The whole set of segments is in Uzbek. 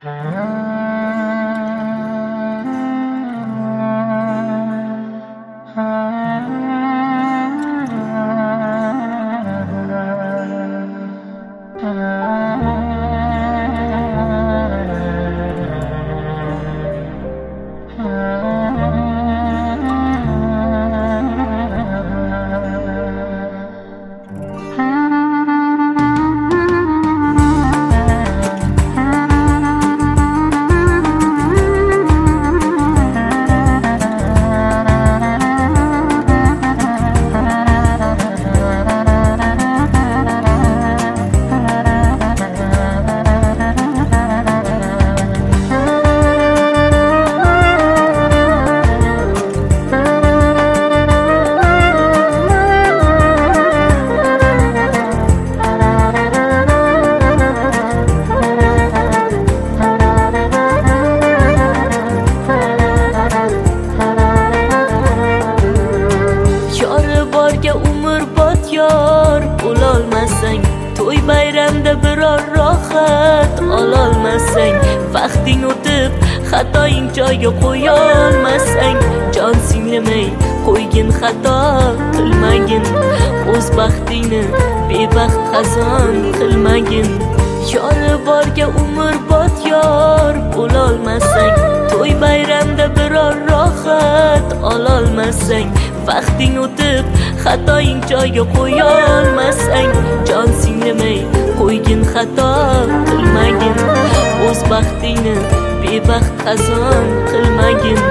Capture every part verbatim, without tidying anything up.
yor bo'lolmasang, to'y bayramda biror rohat ololmasang, vaqting o'tib xatoing joyiga qo'yolmasang, jon singlimay qo'ygin, xato qilmagin, o'z baxtingni bebaxt qazon qilmagin. Yori borga umrbod yor bo'lolmasang, to'y bayramda biror rohat ololmasang, vaqting o'tib xatoing joyiga qo'yolmasang, jon singlimay qo'ygin, xato qilmagin, o'z baxtingni bebaxt qazon qilmagin.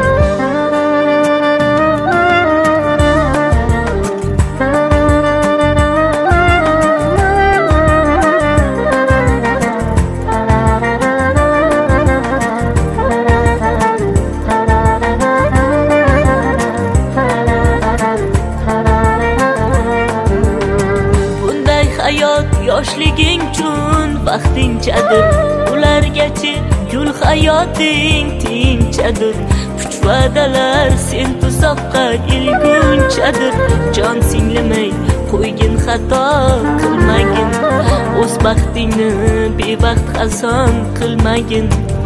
Hayot yoshliging uchun vaqtinchadir, ulargacha gul hayoting tinchadir, kuch va'dalar sen tuzoqqa ilgunchadir, jon singlimay qo'ygin, xato qilmagin, o'z baxtingni bebaxt qazon qilmagin.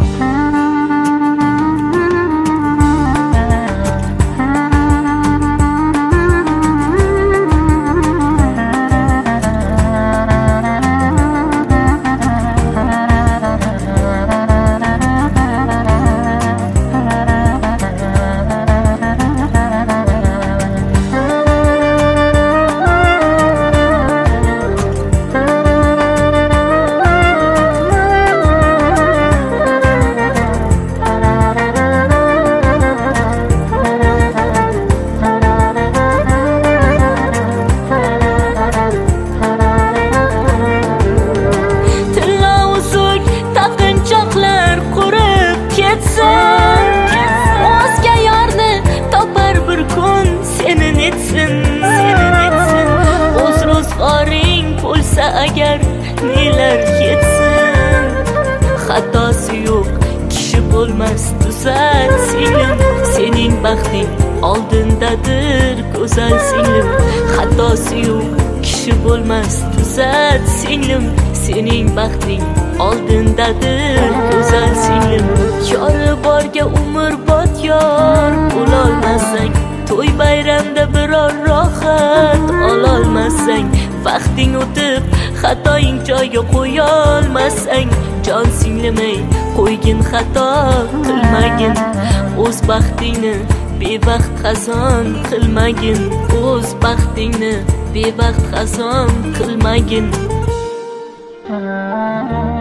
O'zga yorni topar bir kun seni netsin, seni netsin, o'z ro'zg'oring bo'lsa agar nelar yetsin. Xatosi yo'q kishi bo'lmas, tuzat singlim, sening baxting oldindadir go'zal singlim. Xatosi yo'q kishi bo'lmas, tuzat singlim, sening baxting oldindadir go'zal singlim. Yori borga umrbod yor bo'lolmasang, to'y bayramda biror rohat ololmasang, vaqting o'tib xatoing joyiga qo'yolmasang, jon singlimay qo'ygin, xato qilmagin, o'z baxtingni bebaxt qazon qilmagin, o'z baxtingni bebaxt qazon qilmagin.